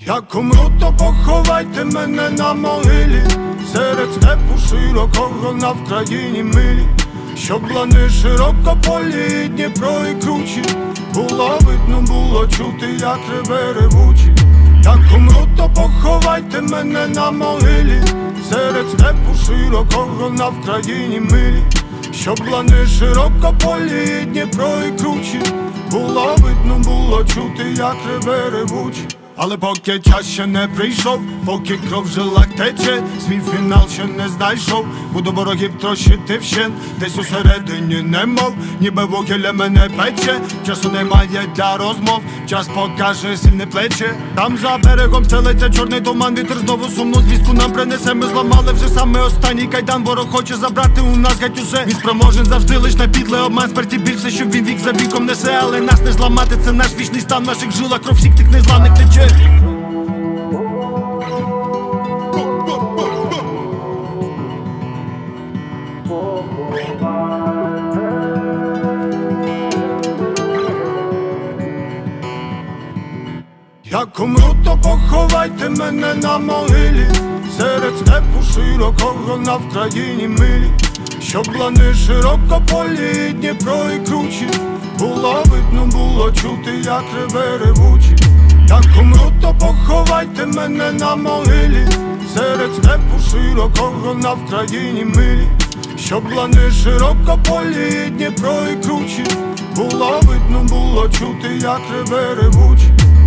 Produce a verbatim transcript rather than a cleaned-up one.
Як умру, то поховайте мене на могилі, серед степу широкого на Вкраїні милі, щоб лани широкополі, Дніпро і кручі, було видно, було чути, як реве ревучі. Як умру, то поховайте мене на могилі, серед степу широкого на Вкраїні милі, щоб лани широкополі, Дніпро і кручі, було видно, було чути, як реве ревучі. Але поки час ще не прийшов, поки кров в жилах тече, свій фінал ще не знайшов. Буду ворогів трощити вщен, десь усередині немов, ніби вугілля мене пече. Часу немає для розмов, час покаже сильне плече. Там за берегом стелиться чорний туман, вітер знову сумну звістку нам принесе. Ми зламали вже саме останній кайдан, ворог хоче забрати у нас геть усе. Він спроможен завжди лиш на підле обман, смерті більше, що він вік за віком несе. Але нас не зламати, це наш вічний стан, в наших жилах кров всіх тих незламних тече. Як умру, то поховайте мене на могилі, серед степу широкого на Вкраїні милі, щоб лани широкополі, Дніпро і кручі, було видно, було чути, як реве ревучі. Як умру, то поховайте мене на могилі, серед степу широкого на Вкраїні милі, щоб лани широкополі, Дніпро і кручі, було видно, було чути, як реве ревучі.